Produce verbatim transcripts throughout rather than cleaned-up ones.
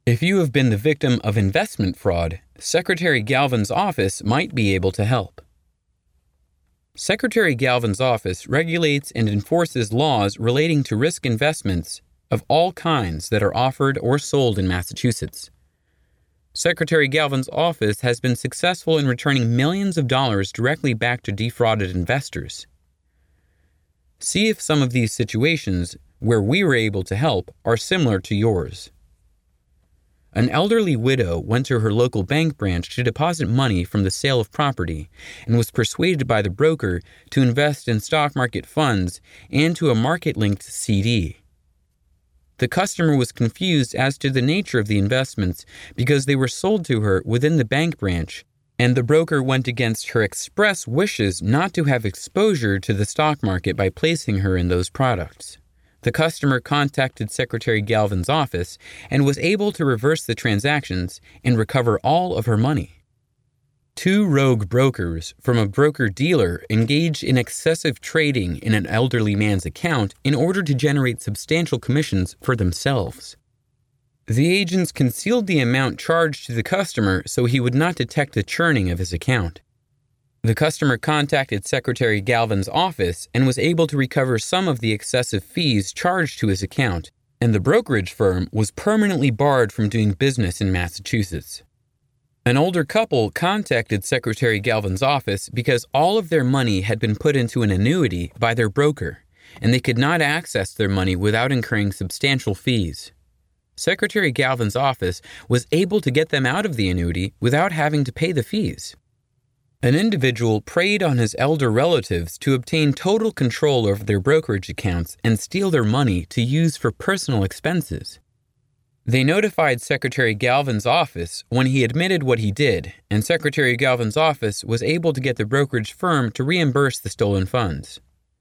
If you have been the victim of investment fraud, Secretary Galvin's office might be able to help. Secretary Galvin's office regulates and enforces laws relating to risk investments of all kinds that are offered or sold in Massachusetts. Secretary Galvin's office has been successful in returning millions of dollars directly back to defrauded investors. See if some of these situations, where we were able to help, are similar to yours. An elderly widow went to her local bank branch to deposit money from the sale of property and was persuaded by the broker to invest in stock market funds and to a market-linked C D. The customer was confused as to the nature of the investments because they were sold to her within the bank branch, and the broker went against her express wishes not to have exposure to the stock market by placing her in those products. The customer contacted Secretary Galvin's office and was able to reverse the transactions and recover all of her money. Two rogue brokers from a broker-dealer engaged in excessive trading in an elderly man's account in order to generate substantial commissions for themselves. The agents concealed the amount charged to the customer so he would not detect the churning of his account. The customer contacted Secretary Galvin's office and was able to recover some of the excessive fees charged to his account, and the brokerage firm was permanently barred from doing business in Massachusetts. An older couple contacted Secretary Galvin's office because all of their money had been put into an annuity by their broker, and they could not access their money without incurring substantial fees. Secretary Galvin's office was able to get them out of the annuity without having to pay the fees. An individual preyed on his elder relatives to obtain total control over their brokerage accounts and steal their money to use for personal expenses. They notified Secretary Galvin's office when he admitted what he did, and Secretary Galvin's office was able to get the brokerage firm to reimburse the stolen funds.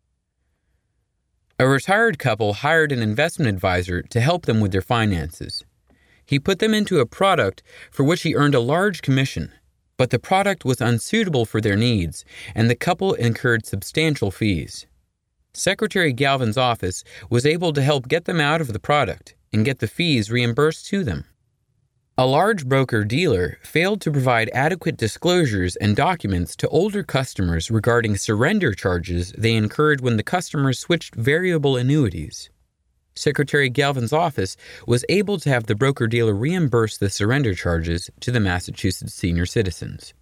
A retired couple hired an investment advisor to help them with their finances. He put them into a product for which he earned a large commission, but the product was unsuitable for their needs, and the couple incurred substantial fees. Secretary Galvin's office was able to help get them out of the product and get the fees reimbursed to them. A large broker-dealer failed to provide adequate disclosures and documents to older customers regarding surrender charges they incurred when the customers switched variable annuities. Secretary Galvin's office was able to have the broker-dealer reimburse the surrender charges to the Massachusetts senior citizens.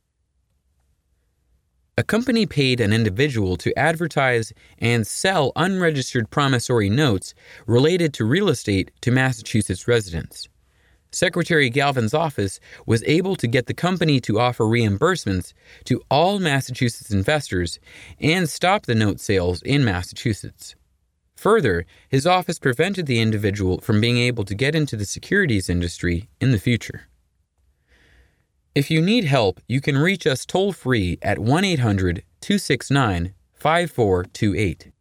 A company paid an individual to advertise and sell unregistered promissory notes related to real estate to Massachusetts residents. Secretary Galvin's office was able to get the company to offer reimbursements to all Massachusetts investors and stop the note sales in Massachusetts. Further, his office prevented the individual from being able to get into the securities industry in the future. If you need help, you can reach us toll-free at one eight hundred, two six nine, five four two eight.